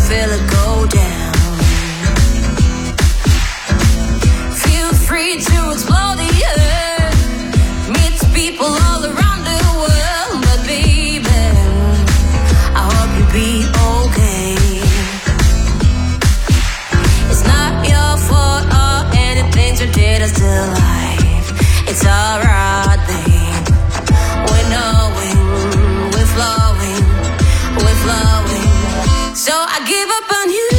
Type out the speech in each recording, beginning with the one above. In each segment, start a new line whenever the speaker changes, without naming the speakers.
feel it go down. Feel free to explore the earth, meet people all around the world, but baby, I hope you be okay. It's not your fault or anything you did is still alive. It's alright, babe. We're knowing, we're flowing, we're flowing. So I give up on you.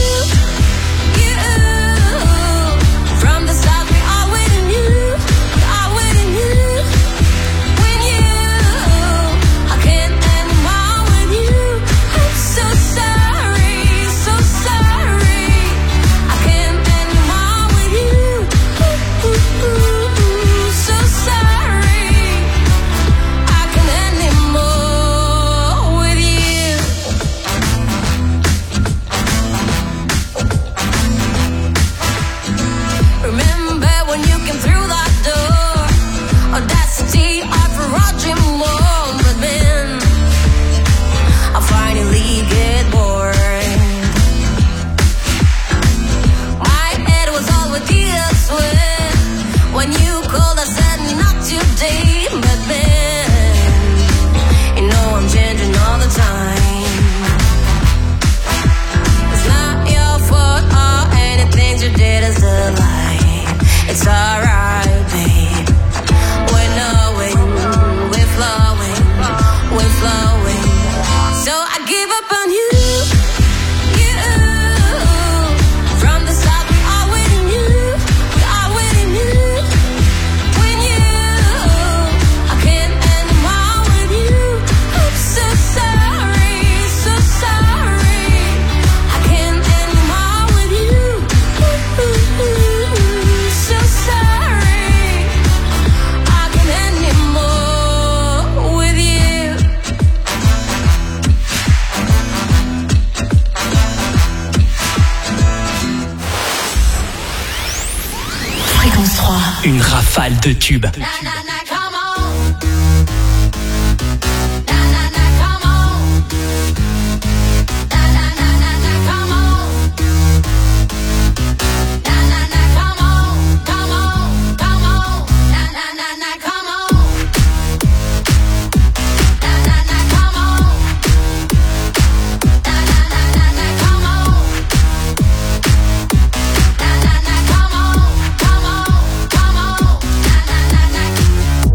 It's alright, babe. We're knowing, we're flowing, we're flowing. So I give up on you. From the start, we are waiting you. We are waiting you. When I can't anymore with you. I'm so sorry, so sorry. I can't anymore with you. So sorry, I can't anymore with you.
Fréquence 3.
Une rafale de tubes.
Na, na, na, come on. Na, na, na, come on. Na, na, na, na, na, come on. Na, na, na, come on. Come on, come on. Na, na, na, na, come on. Na, na, na, come on. Na, na, na, na, na, come on. Na, na, na, come on. Come on, come on. Na, na, na, na.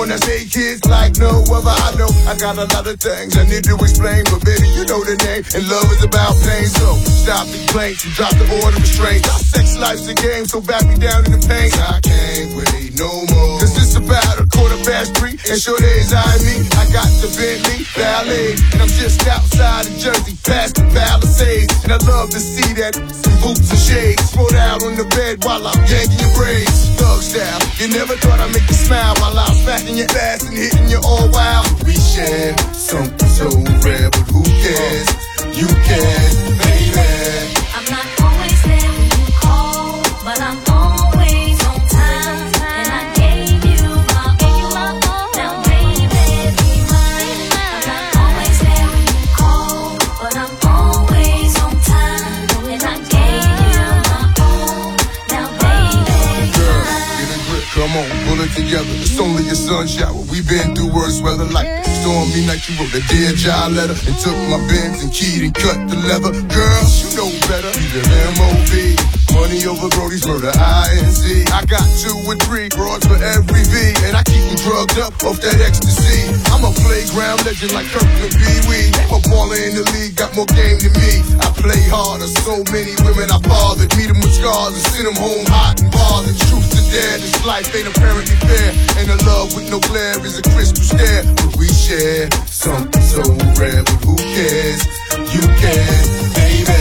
one that's 8 kids like no other. I know I got a lot of things I need to explain, but baby, you know the name, and love is about pain. So stop the complaints and drop the order of restraint. Our sex life's a game, so back me down in the pain. I can't wait no more, 'cause it's about 3:15, and sure days I me. I got the Bentley Ballet, and I'm just outside of Jersey, past the Palisades. And I love to see that, some boots and shades, spread out on the bed while I'm yanking your braids. Thug style, you never thought I'd make you smile while I'm smacking your ass and hitting you all wild. We share something so rare, but who cares? You can, baby.
I'm not always there when you call, but I'm always on time. And I gave you my all. Now baby, be mine. I'm not always there when you call, but I'm always on time. And I gave you my all. Now baby, be mine.
Get a grip, come on, pull it together. It's only a sun shower. We've been through worse weather like stormy night. You wrote a Dear John letter and took my Benz and keyed and cut the leather. Girl, you know better. Either M.O.B. Money over Brody's murder, I.N.C. I got 2 or 3 broads for every V, and I keep them drugged up off that ecstasy. I'm a playground legend like Kirkland Pee-wee. A baller in the league, got more game than me. I play harder, so many women I bothered. Meet them with scars and send them home hot and bothered. Truth to dare, this life ain't apparently fair, and a love with no glare is a crystal stare. But we share something so rare, but who cares? You can, baby.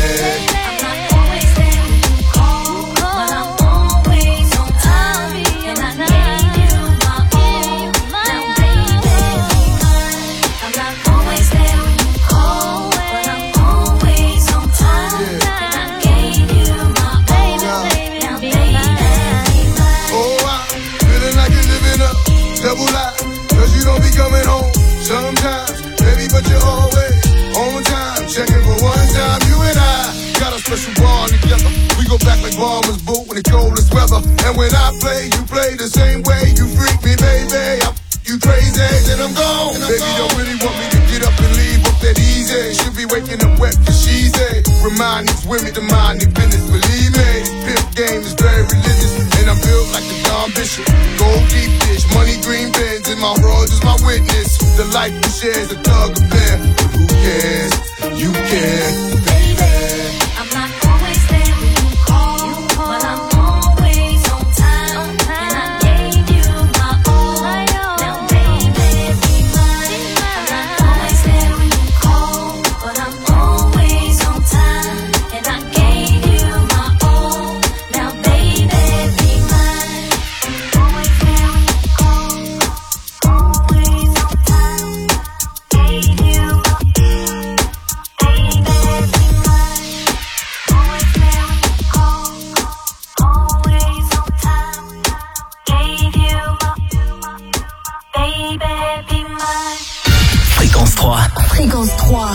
Double lie, 'cause you don't be coming home sometimes, baby, but you're always on time. Checking for one time, you and I got a special bond together. We go back like bombers, boo, in the coldest weather. And when I play, you play the same way. You freak me, baby, you crazy, then I'm gone. And baby, don't really want me to get up and leave up that easy. She'll be waking up wet 'cause she's a remind these women to mind their business. Believe me, pimp game is very religious, and I'm built like the Don Bishop. Gold deep dish, money green bins, and my world is my witness. The life we share is a thug affair, but who cares? You can, baby.
I'm not always there when you call, but I'm always on time. And I gave you my all. Now baby, be mine. I'm not always there when you call, but I'm always on time. And I gave you my all. Now baby, be mine. Always there when you call, always on time. Gave you my
Fréquence 3.
Fréquence 3.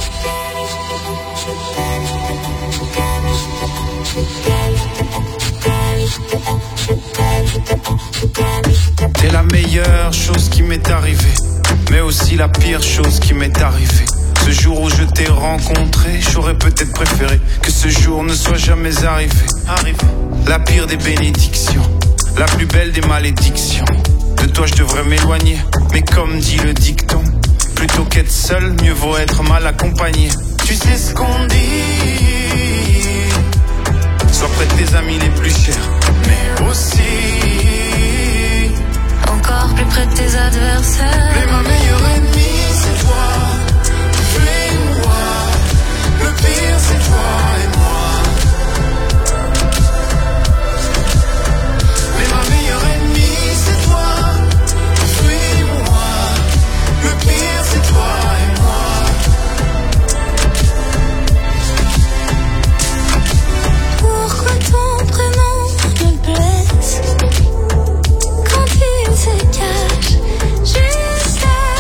T'es la meilleure chose qui m'est arrivée, mais aussi la pire chose qui m'est arrivée. Ce jour où je t'ai rencontré, j'aurais peut-être préféré que ce jour ne soit jamais arrivé. La pire des bénédictions, la plus belle des malédictions. De toi je devrais m'éloigner, mais comme dit le dicton, plutôt qu'être seul, mieux vaut être mal accompagné. Tu sais ce qu'on dit, sois près de tes amis les plus chers, mais aussi
encore plus près de tes adversaires.
Mais ma meilleure ennemie c'est toi, tu et moi. Le pire c'est toi et moi. Mais ma meilleure ennemie c'est toi, tu et moi. Le pire c'est toi et moi.
Pourquoi ton prénom me blesse quand il se cache juste à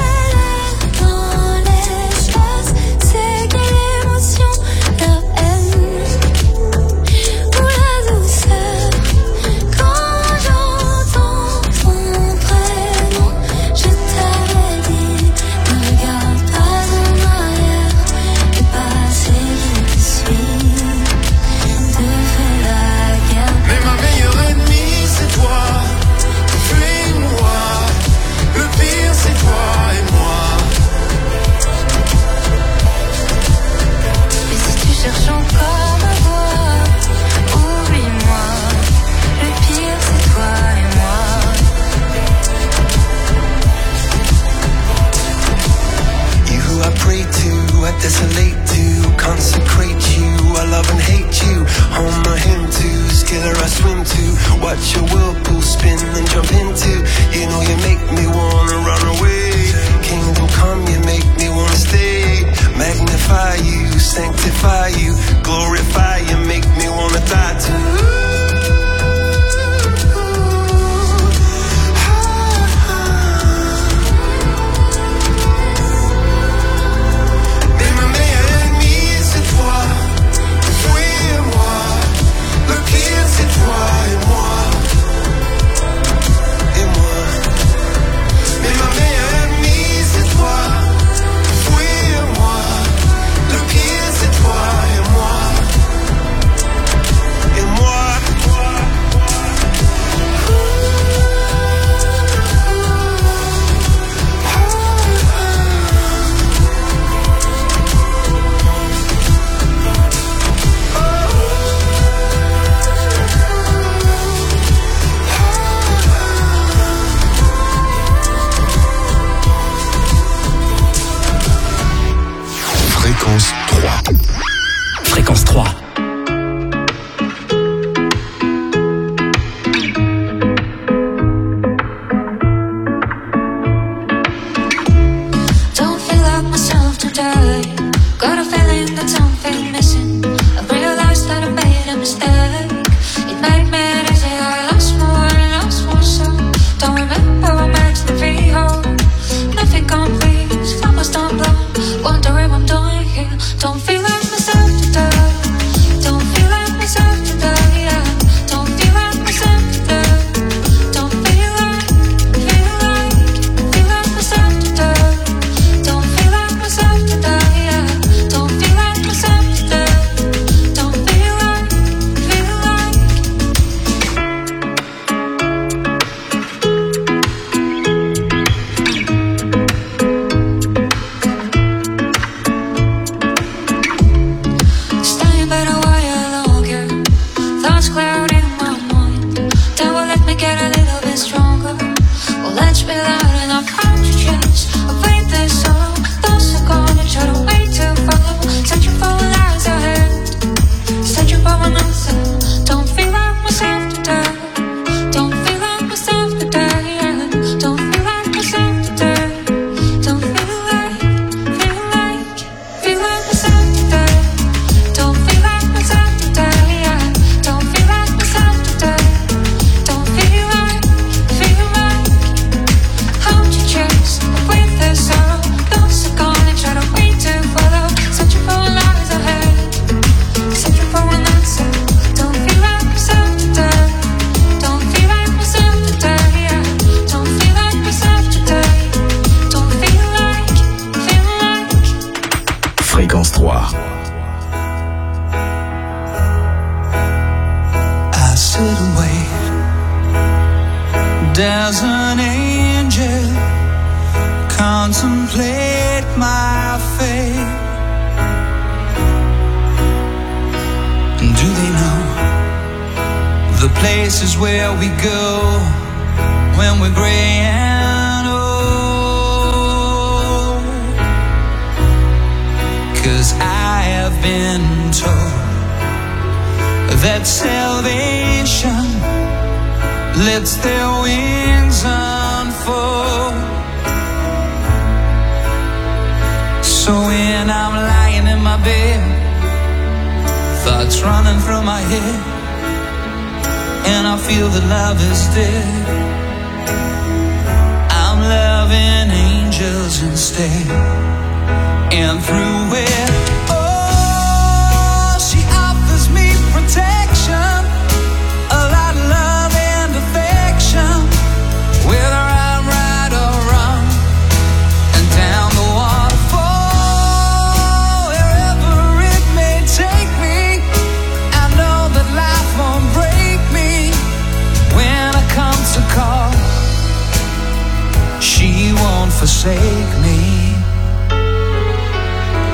ventilate to consecrate you. I love and hate you. On my hymn to scalar I swim to. Watch your whirlpool spin and jump into. You know you make me wanna run away. Kingdom come, you make me wanna stay. Magnify you, sanctify you, glorify you, make me wanna die too.
Fréquence 3.
Don't feel like myself today. Got a feeling that something's missing. I've realized that I made a mistake. It made me dizzy. I lost more, so don't remember what makes me feel whole. Nothing complete. I must unblown. Wondering what I'm doing here. Don't feel like myself today. Don't feel like myself today. Yeah. Don't feel like myself today. Don't feel like myself today. Don't feel like myself today. Yeah. Don't feel like myself today. Don't feel like. Staying better while you're longer. Thoughts clouding my mind. Then will let me get a little bit stronger. Well, let's be loud and I've found to chase. I've played this song. Those are gone and try to wait to follow. Searching for lies ahead. Searching for an answer. Don't feel like myself today. Don't feel like myself today. Yeah. Don't feel like myself today. Don't feel like myself today. Don't feel like myself today. Yeah. Don't feel like myself today. Don't feel like. Hold your chest with the sorrow. Those are gone and try to wait to follow. Searching for lies ahead. Searching for an answer. Don't feel like myself today. Don't feel like myself today. Yeah. Don't feel like myself today. Don't feel like.
Fréquence 3.
I sit and wait. There's an angel contemplate my fate. And do they know the places where we go when we're gray and old? 'Cause I have been told that salvation lets their wings unfold. So when I'm lying in my bed, thoughts running through my head, and I feel that love is dead, I'm loving angels instead. And through it, she offers me protection, a lot of love and affection, whether I'm right or wrong, and down the waterfall, wherever it may take me, I know that life won't break me when I come to call. She won't forsake me.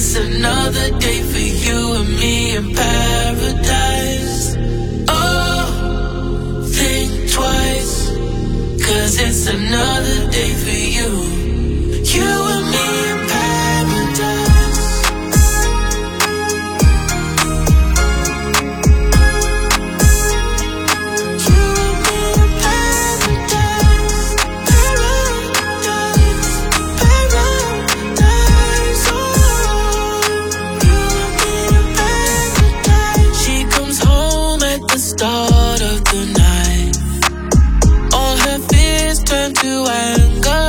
it's another day for you and me in paradise. Oh, think twice, 'cause it's another day for you. You and me in paradise. You and me in paradise. Paradise, paradise. Oh, you and me in paradise. She comes home at the start of the night. All her fears turn to anger.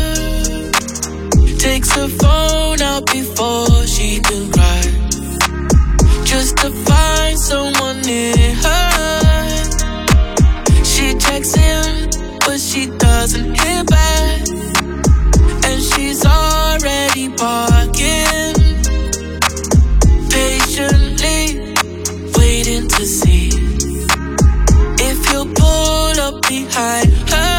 Takes her phone out before she can cry, just to find someone near her. She checks in, but she doesn't hear back, and she's already barking, patiently waiting to see if he'll pull up behind her.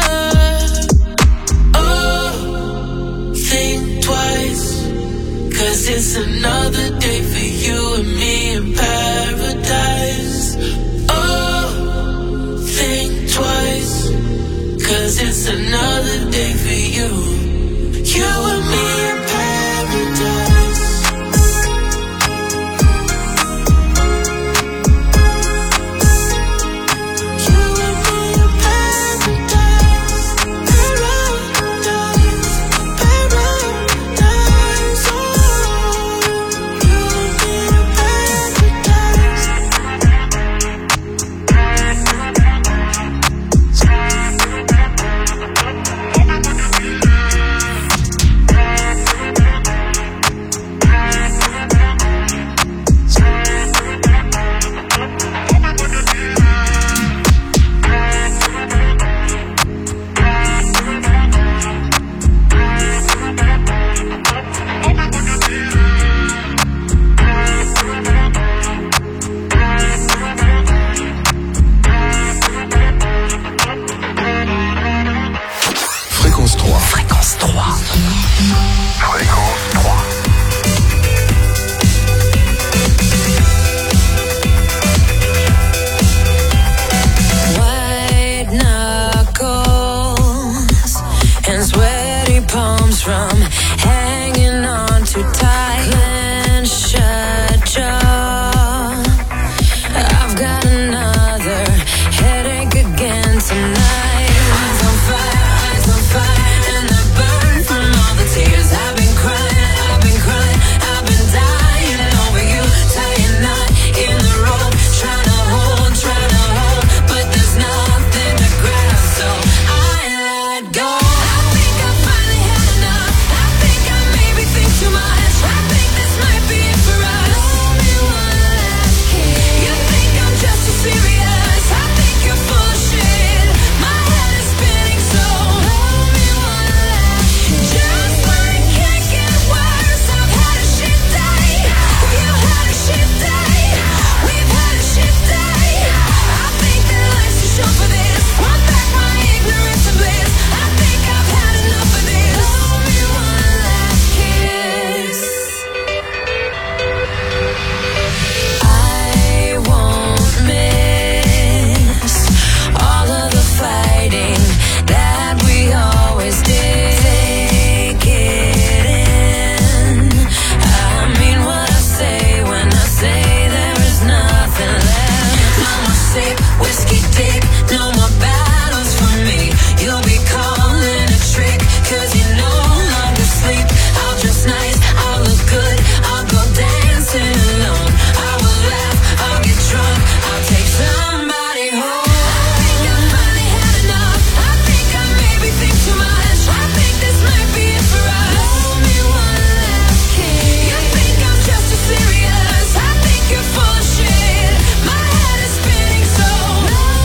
Think twice, 'cause it's another day for you and me in paradise. Oh, think twice, 'cause it's another day for you. You and me in paradise. You and me in paradise. Paradise. Paradise, oh, you and me in paradise.
Fréquence 3. Fréquence 3. Fréquence 3.
White knuckles and sweaty palms from hanging on too tight. Clenched shut jaw. I've got another headache again tonight. Eyes on fire, and I burn from all the tears. I've been crying, I've been crying, I've been dying over you. Tying knot in the rope, trying to hold, but there's nothing to grab, so I let go. I think I finally had enough. I think I maybe think too much. I think this might be it for us. Only one last kiss. You think I'm just too serious. I think you're full of shit. My head is spinning, so only one last kiss. Just when it can't get worse, I've had a shit day. You had a shit day. We've had a shit day. I think that life's too short for this. Want back my ignorance and bliss. I think I've had enough of this. Only one last kiss. I won't miss all of the fighting that we always did. Take it in. I mean what I say when I say there is nothing left. No more sip, whiskey dick, no more battles for me. You'll be calling a trick, 'cause you no longer sleep. I'll dress nice, I'll look good, I'll go dancing alone. I will laugh, I'll get drunk, I'll take somebody home. I think I finally had enough. I think I maybe think too much. I think this might be it for us. Only one last kiss. You think I'm just too serious. I think you're full of shit. My head is spinning, so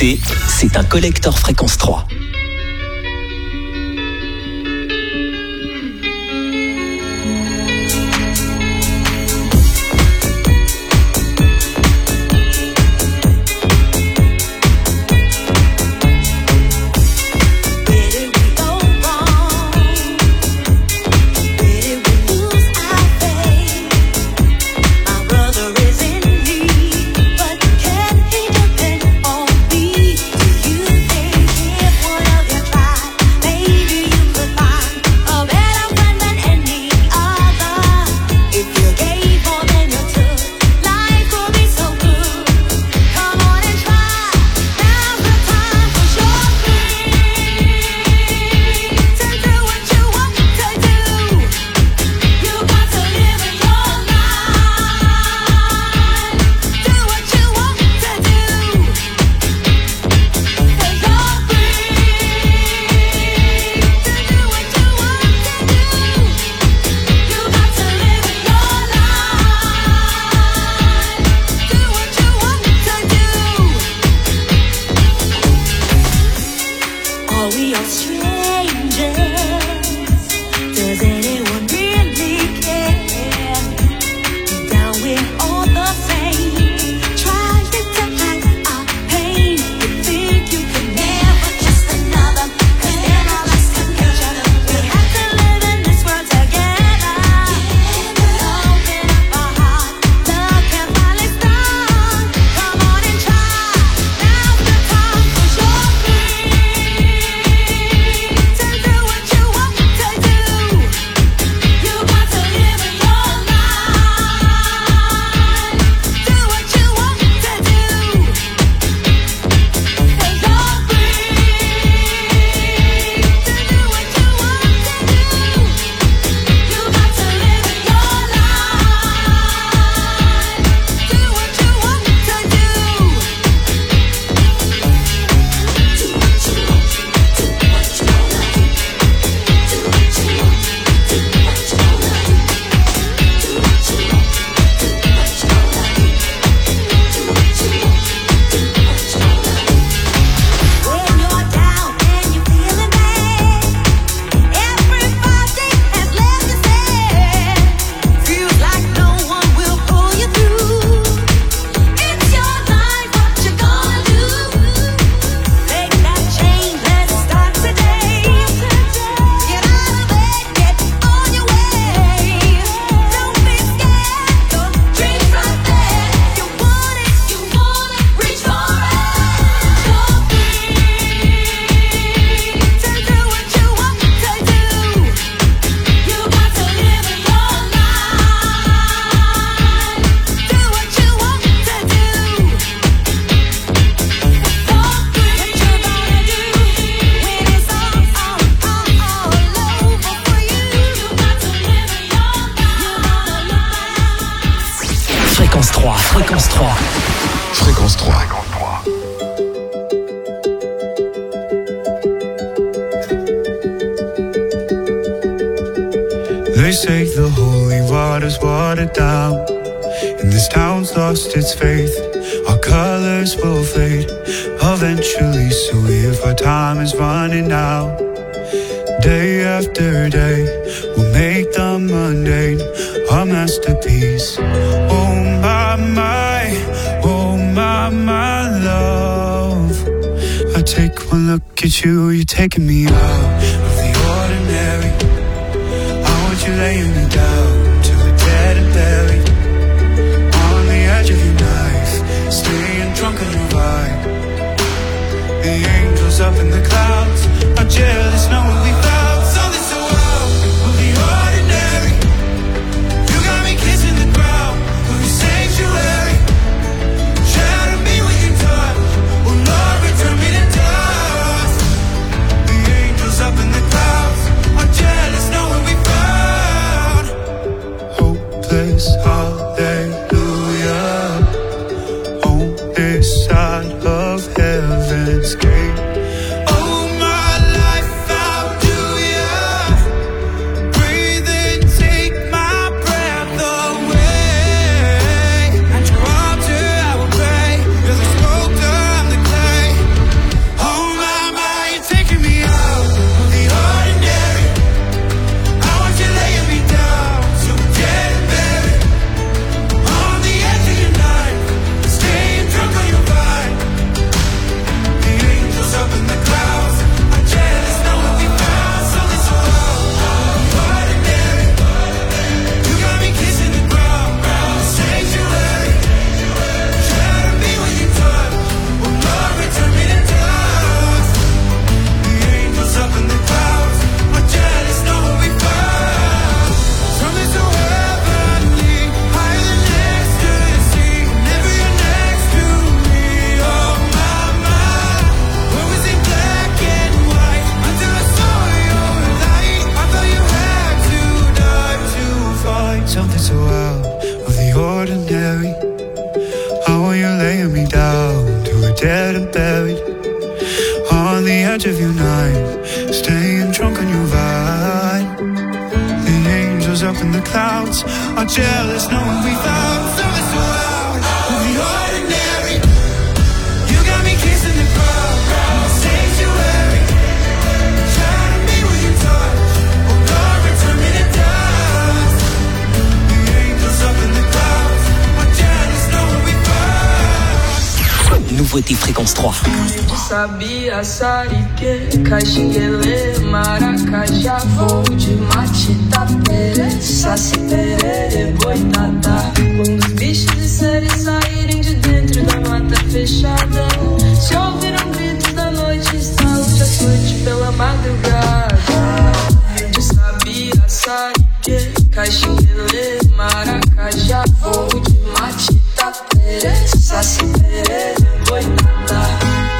écoutez, c'est un collector Fréquence 3.
Fréquence 3. Fréquence 3.
They say the holy water's watered down, and this town's lost its faith. Our colors will fade eventually, so if our time is running out, day after day, we'll make the mundane our masterpiece. Oh my love, I take one look at you, you're taking me out of the ordinary. I want you laying me down to a dead and buried on the edge of your knife, staying drunk on your vibe. The angels up in the clouds are jealous, knowing we found something so wild of the ordinary. You got me kissing the ground of your sanctuary. Shadow me with your touch, oh Lord, return me to dust. The angels up in the clouds are jealous, knowing we found hopeless hallelujah on this side of heaven's gate. Oh my life angels up in the clouds are jealous knowing we found something so loud. We'll be ordinary. You got me kissing the ground, sanctuary. Trying to be with your touch, oh Lord, return me to dust. The angels up in the clouds are jealous knowing we found.
Nouveauté Fréquence 3.
Sabia, Sarique, Caxinguele, Maracajá, voo de Matita, Saci, Perere, Boitatá. Quando os bichos e seres saírem de dentro da mata fechada, se ouviram gritos da noite, estalos de açoite pela madrugada. De Sabia, Sarique, Caxinguele, Maracajá, voo de Matita, Saci, Perere, Boitatá.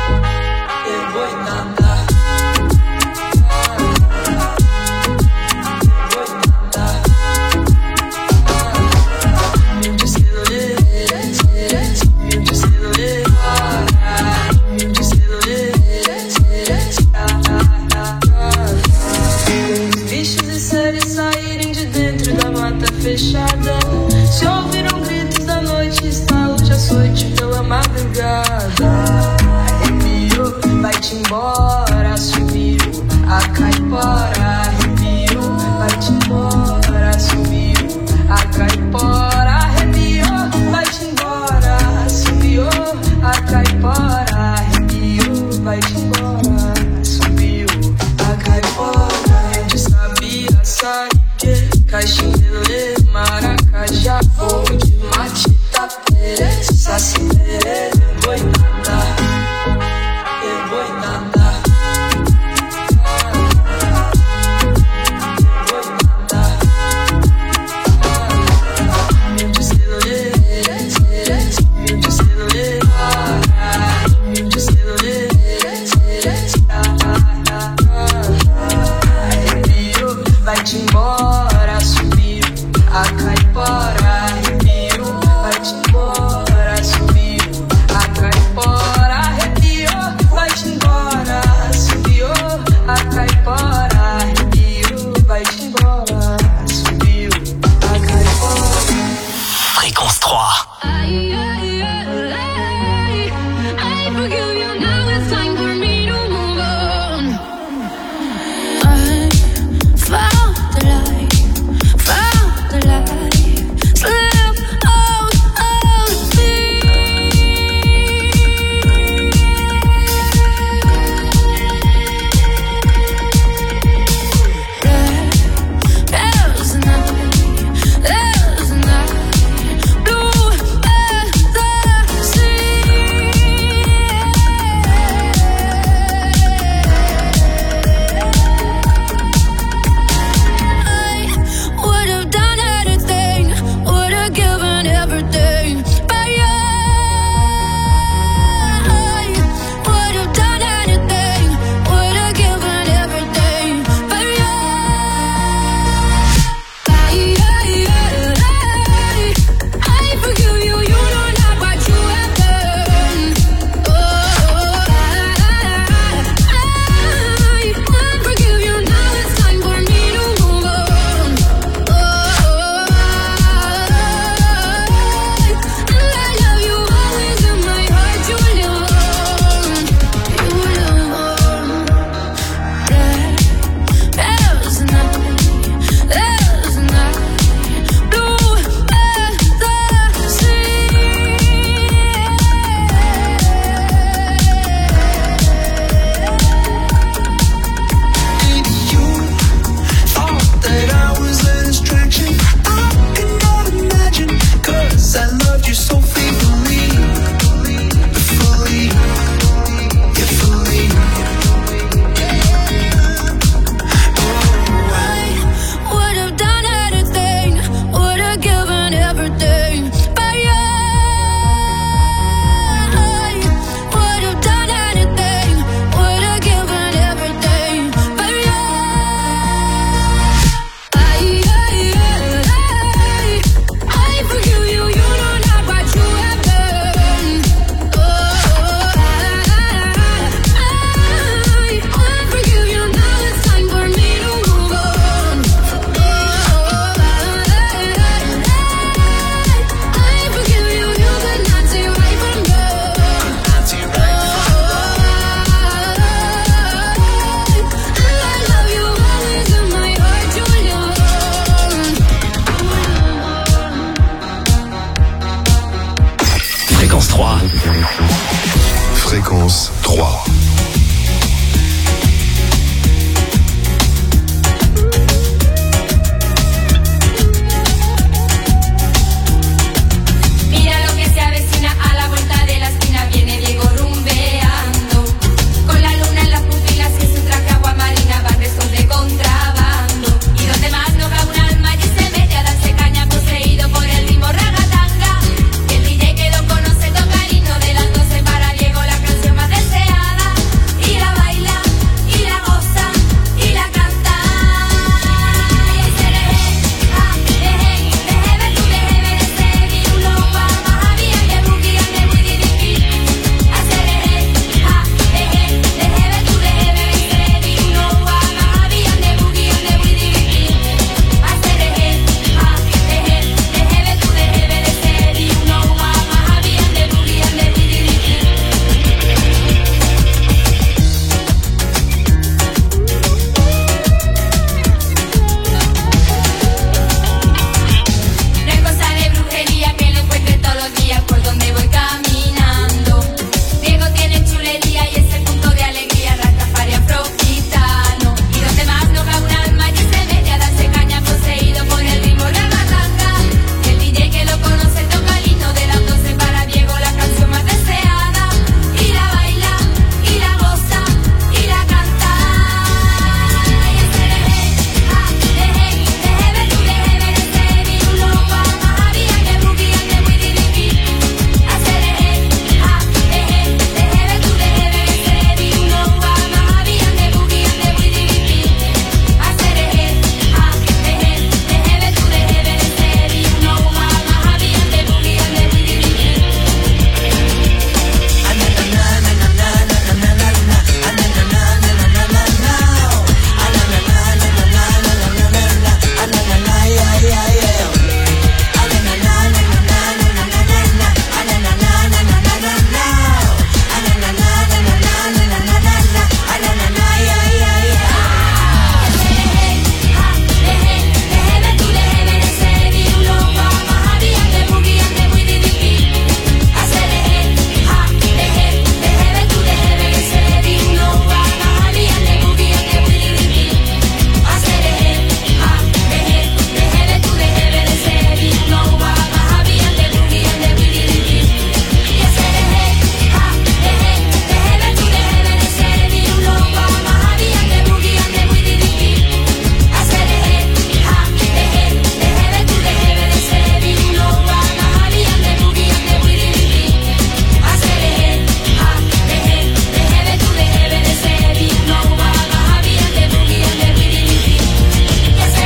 Fechada, se ouviram gritos da noite, estalo de açoite pela madrugada. Arrepio, vai-te embora, subiu a caipora. Arrepio, vai-te embora, subiu a caipora. Arrepio, vai-te embora, subiu a caipora. Arrepio, vai-te embora, subiu a caipora. De Sabia, Sarique, Caxinguele, Maracajá, voo de Matita, Saci, Perere, Boitatá, Boitatá, Boitatá. Mil de celulê, mil de celulê, mil de celulê. Arrepio, vai-te embora, subiu a caipora. Arrepio, vai-te embora, subiu a caipora. Arrepio, vai-te embora, subiu a caipora. Arrepio, vai-te embora, subiu a caipora.
Fréquence 3.
Found the light
3.
Mira lo que se avecina a la vuelta de la esquina, viene Diego rumbeando, con la luna en las pupilas y en su traje agua marina van restos de contrabando. Y donde más no cabe un alma allí se mete a darse caña poseído por el ritmo ragatanga. El DJ que lo conoce toca el himno de las 12 para Diego, la canción más deseada. Y la baila, y la goza, y la canta. Y ahí se le deje tu deje de ser y un loco más bien de boogie and de boogie dipi. Hace deje tu deje de ser y un loco más bien de boogie and de boogie dipi. Hace deje tu deje de ser y un loco más bien de boogie and de boogie dipi. No es cosa de brujería que lo encuentre todos los días por donde voy caminando. Diego tiene chulería y es el punto de alegría, Rastafari afro-gitano. Y donde más no cabe un alma allí se mete a darse caña poseído por el ritmo ragatanga. El DJ que lo conoce toca el himno de las 12 para Diego, la canción más deseada. Y la baila, y la goza, y la canta. Y ese deje tu deje de ser y un loco más bien de boogie and de boogie dipi. Hace deje tu deje de ser y un loco más bien de boogie and de boogie dipi. Hace deje tu deje de ser y un loco más bien de boogie and de boogie dipi. Deje tu deje de ser y un loco más bien de boogie and de boogie dipi. Hace deje tu deje de ser y un loco más bien de boogie and de boogie dipi. Hace deje tu deje de ser y un loco más bien de boogie and de boogie dipi. Y hace deje tu deje de ser y un loco más bien de boogie and de boogie dipi. Hace deje tu deje de ser y un loco más bien de boogie and de boogie dipi. Hace deje tu deje de ser y un loco más bien de boogie and de boogie dipi. Y hace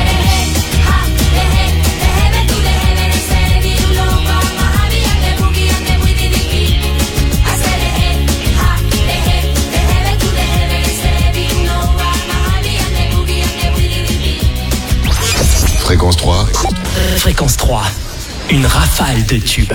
deje tu deje de ser y un loco más bien de boogie and de boogie dipi. Hace deje tu deje de ser y un loco más bien de boogie and de boogie dipi.
Fréquence 3.
Fréquence 3. Une rafale de tubes.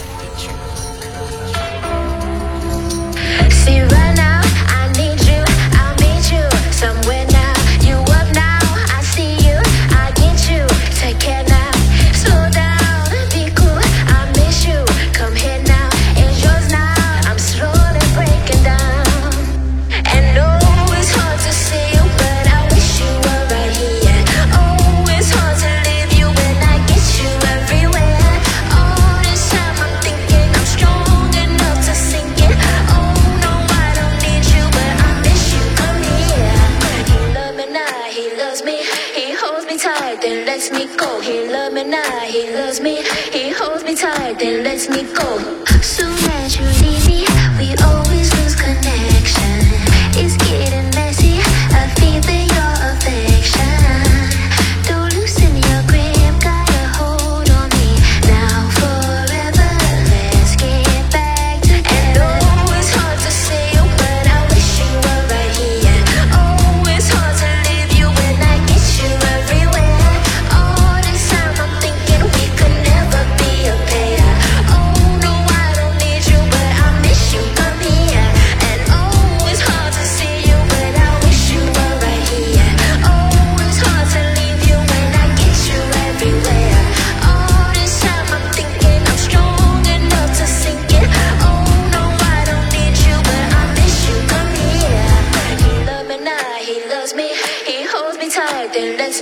See right now, I need you, I'll meet you somewhere now. You up now, I see you, I get you. Take care now, slow down, be cool, I miss you. Come here now, it's yours now. I'm slowly breaking down. And oh, it's hard to see you, but I wish you were right here. Oh, it's hard to leave you when I get you everywhere. All this time I'm thinking I'm strong enough to sink it. Oh no, I don't need you, but I miss you. Come here. He love me now, he loves me. He holds me tight, then lets me go. He love me now, he loves me. He holds me tight, then lets me go. Soon as you leave me, we always lose connection. It's getting messy, I feel your affection. Don't loosen your grip, got a hold on me. Now forever, let's get back together. And oh, it's hard to see you, but I wish you were right here. Oh, it's hard to leave you when I get you everywhere. All this time I'm thinking we could never be a pair. Oh no, I don't need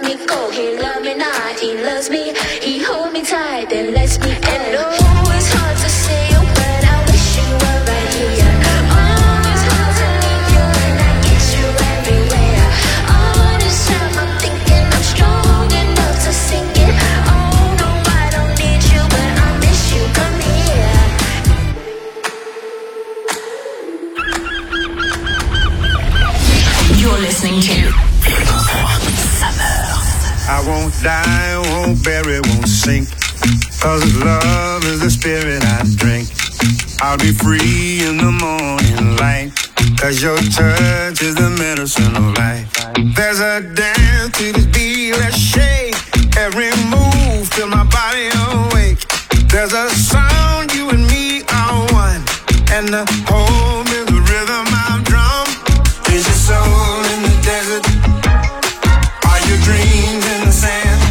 me go. He love me not, he loves me. He hold me tight, then lets me go. And oh, it's hard to say you, but I wish you were right here. Oh, it's hard to leave you and I get you everywhere. All this time I'm thinking I'm strong enough to sing it. Oh no, I don't need you, but I miss you. Come here.
You're listening to Summer.
I won't die, won't bury, won't sink. 'Cause love is the spirit I drink. I'll be free in the morning light. 'Cause your touch is the medicine of life. There's a dance to this beat that shake. Every move till my body awake. There's a sound, you and me are one. And the home is the rhythm I'm drum. Is your soul in the desert? Are your dreams in the sand?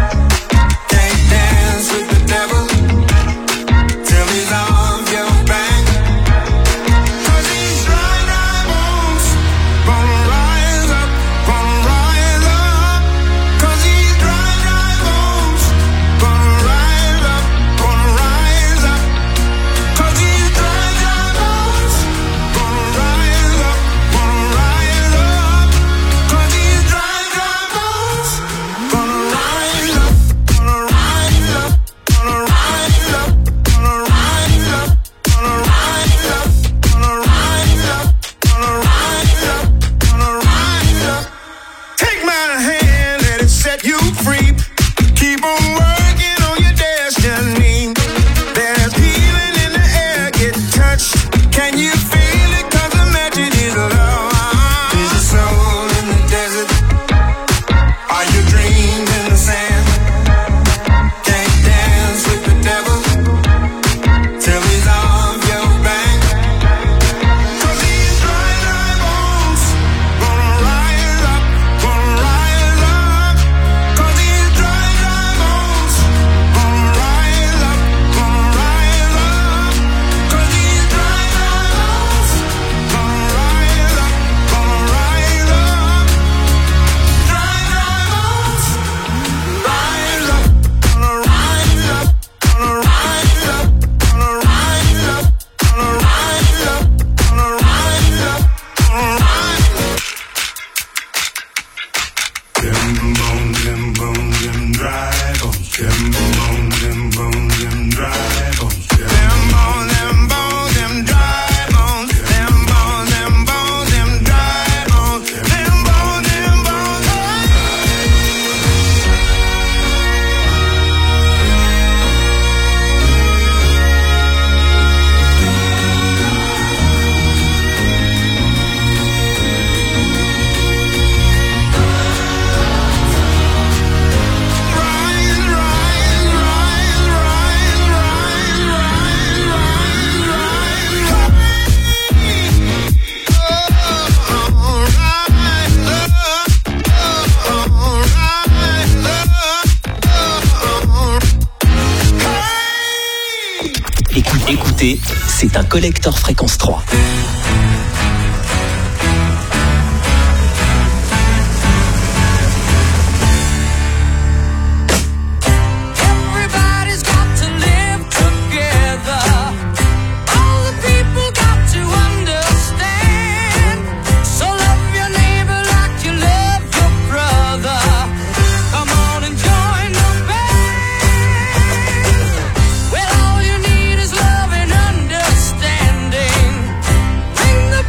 Can't dance with the devil till he's off your back. 'Cause these dry, dry bones gonna rise up, gonna rise up. 'Cause these dry, dry bones gonna rise up, gonna rise up. 'Cause these dry, dry bones gonna rise up, gonna rise up. 'Cause these dry, dry bones gonna rise up, gonna rise up, gonna rise up, gonna rise up, gonna rise up, gonna rise up, gonna rise up, gonna rise up. Take my hand, let it set you free. Keep on working on your destiny. There's healing in the air, get touched. Can you feel it? 'Cause the magic is love. Is your soul in the desert? Are your dreams in the sand? Can't dance with the devil till he's off your back. 'Cause these dry, dry bones gonna rise up, gonna rise up. 'Cause these dry, dry bones gonna rise up, gonna rise up. 'Cause these dry, dry bones gonna rise up, gonna rise up. Dry, dry bones rise up, gonna rise up, gonna rise up, gonna rise up, gonna rise up, gonna rise up, gonna rise up. Them bones, them bones, them dry bones. Them bones, them bones, them dry bones. Them bones, them bones, them dry bones. Them bones, them bones, them dry bones. Them bones, them bones.
Écoutez, c'est un collector fréquence 3.
Everybody's got to live together. All the people got to understand. So love your neighbor like you love your brother. Come on and join the band. Well, all you need is love and understanding. Ring the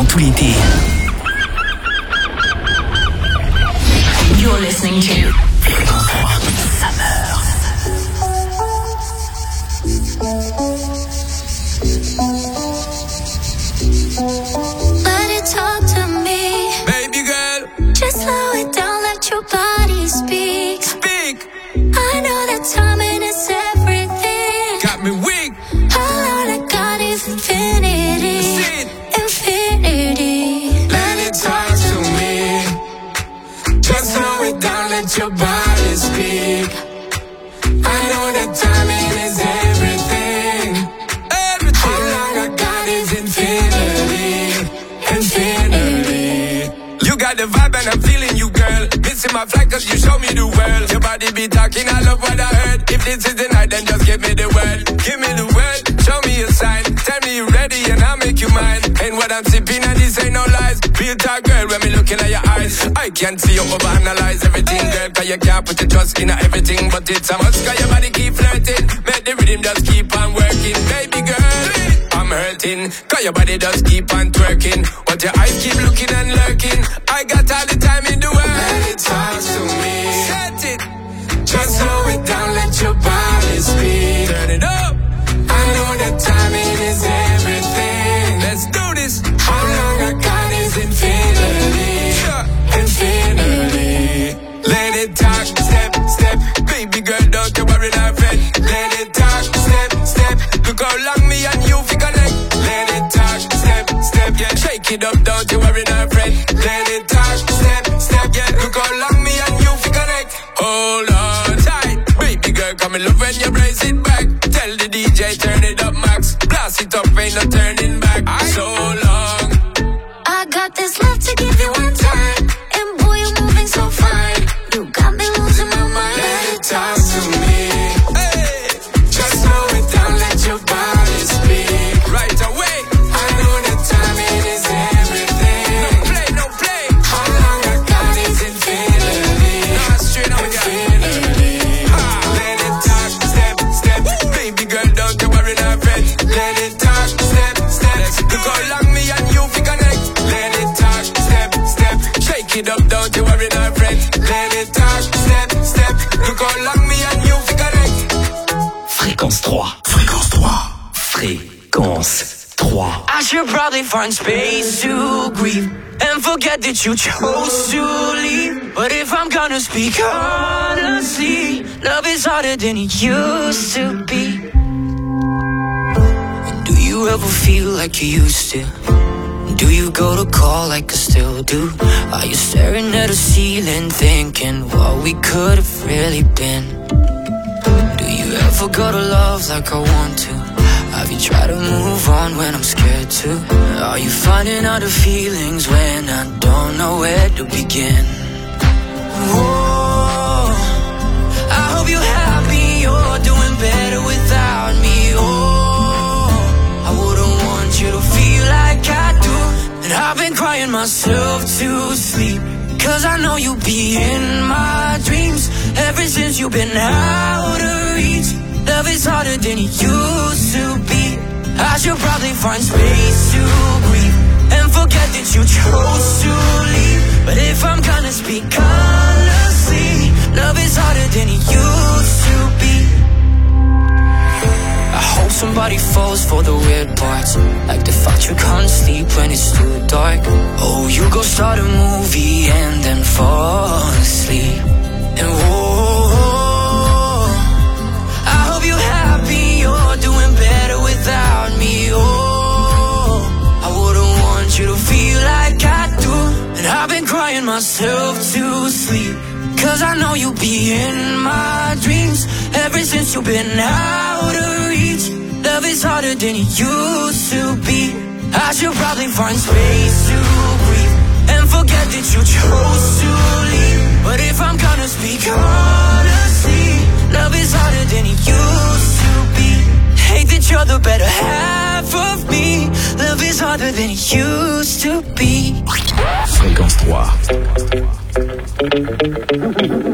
pendant tout l'été.
You're listening to Summer.
Let it talk to me,
Baby girl,
just slow it down, let your body speak.
speak.
I know that timing is everything.
Got me weak.
All I got is infinity,
Sit.
infinity.
Let it talk to me. Just slow it down, let your body speak. I know that timing is everything. Everything. All I got is infinity. Infinity. You got the vibe and I'm feeling you, girl. Missing my flight cause you show me the world. Your body be talking, I love what I heard. If this is the night, then just give me the word. Give me the word, show me a sign. Tell me you're ready and I'll make you mine. And what I'm sipping and this ain't no lies. Real talk, girl, when me looking at your eyes. I can't see you overanalyze everything, girl. Cause you can't put your trust in everything. But it's a must cause your body keep flirting. Make the rhythm just keep on working. Baby girl, I'm hurting. Cause your body just keep on twerking. But your eyes keep looking and lurking. I got all the time in the world. Let it talk to me. Set it. Just slow it down, let your body speak. Turn it up. I know that timing is everything. Let's do this. How long I got is infinity. Infinity. Let it talk, step, step. Baby girl, don't you worry, not friend. Let it talk, step, step. Look how long me and you fi connect. Let it talk, step, step. Yeah, shake it up, don't you worry, not friend. Let it talk, step, step. Yeah, look how long me and you fi connect. Hold on tight, baby girl, come and love when you brace it back. Tell the DJ turn it up max. Blast it up, ain't no turning back. So long.
I got this love to give you one time, and boy you're moving so fine. You got me losing my mind.
Let it talk to me. Hey, just slow it down, let your body speak. Right away. I know that timing is everything. No play, no play. How long I got is infinity. Nah, straight on infinity. Let it talk, step, step. Baby girl, don't you worry, not friend. Let it talk, step, step. Look how long me and you fi connect. Let it talk, step, step. Shake it up, don't you worry, not friend. Let it talk, step, step. Look how long me and you fi connect.
Fréquence 3. Fréquence 3. Fréquence 3.
I should probably find space to grieve and forget that you chose to leave. But if I'm gonna speak honestly, love is harder than it used to be. Do you ever feel like you used to? Do you go to call like I still do? Are you staring at a ceiling thinking what we could have really been? Do you ever go to love like I want to? Have you tried to move on when I'm scared to? Are you finding out the feelings when I don't know where to begin? Oh, I hope you're happy, you're doing better without me. Oh, I wouldn't want you to feel like I do. And I've been crying myself to sleep, cause I know you'll be in my dreams. Ever since you've been out of reach, love is harder than it used to be. I should probably find space to breathe and forget that you chose to leave. But if I'm gonna speak honestly, love is harder than it used to be. I hope somebody falls for the weird parts, like the fact you can't sleep when it's too dark. Oh, you go start a movie and then fall asleep. And whoa, I hope you're happy, you're doing better without me. Oh, I wouldn't want you to feel like I do. And I've been crying myself to sleep, cause I know you'll be in my dreams. Ever since you've been out of reach, love is harder than it used to be. I should probably find space to breathe and forget that you chose to leave. But if I'm gonna speak honestly, love is harder than it used to be. Hate that you're the better half of me. Love is harder than it used to be.
Fréquence 3.